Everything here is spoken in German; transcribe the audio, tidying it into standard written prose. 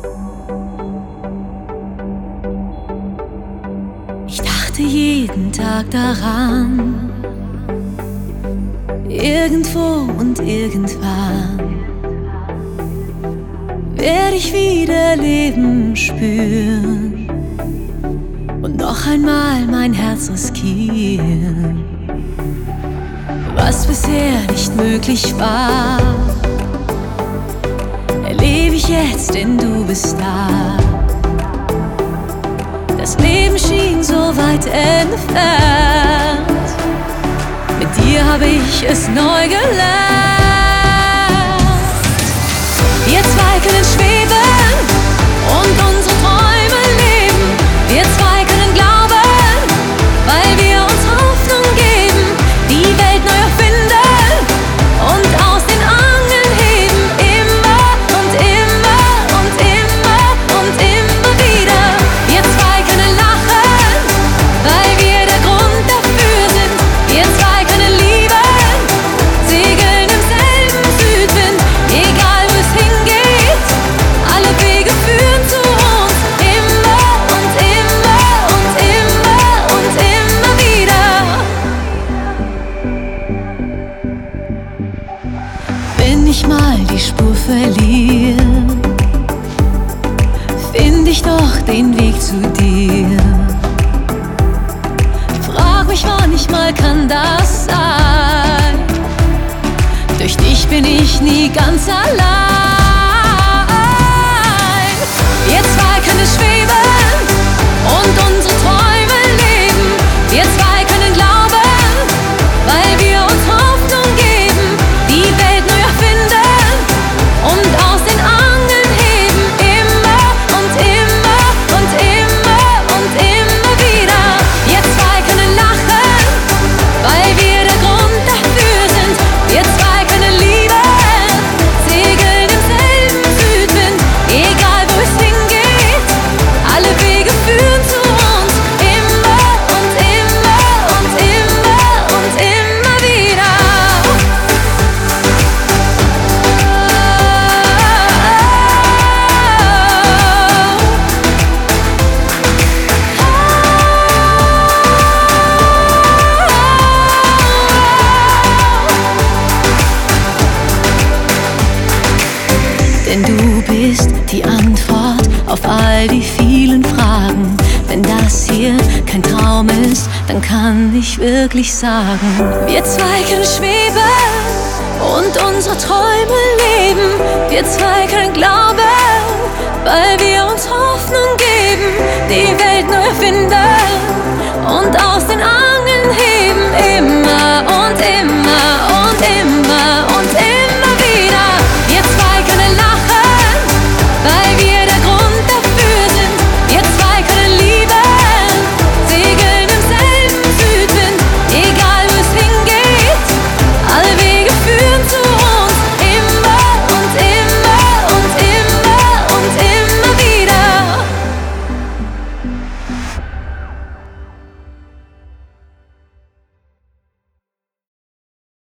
Ich dachte jeden Tag daran, irgendwo und irgendwann werde ich wieder Leben spüren und noch einmal mein Herz riskieren. Was bisher nicht möglich war, erlebe ich jetzt, denn du bist da. Das Leben schien so weit entfernt, mit dir habe ich es neu gelernt. Wir zwei können schweben und unsere Träume leben. Wir zwei können glauben, weil wir uns Hoffnung geben. Die Welt neu erfinden und aus den Angeln heben. Immer und immer und immer und immer wieder. Wir zwei können lachen, weil wir der Grund dafür sind. Wir zwei können lieben, segeln im selben Südwind. Egal wo es hingeht, alle Wege führen zu uns. Immer und immer und immer und immer wieder. Wenn ich mal die Spur verliere, find ich doch den Weg zu dir. Frag mich manchmal, kann das sein? Durch dich bin ich nie ganz allein. Wir zwei können schweben und unsere Träume leben. Wir zwei können glauben, weil wir uns Hoffnung geben. Die Welt neu erfinden und aus den Angeln heben. Immer und immer und immer und immer wieder. Wir zwei können lachen, weil wir der Grund dafür sind. Wir zwei können lieben, segeln im selben Südwind. Egal wo es hingeht, alle Wege führen zu uns. Immer und immer und immer und immer wieder. Denn du bist die Antwort auf all die vielen Fragen. Wenn das hier kein Traum ist, dann kann ich wirklich sagen, wir zwei können schweben und unsere Träume leben. Wir zwei können glauben,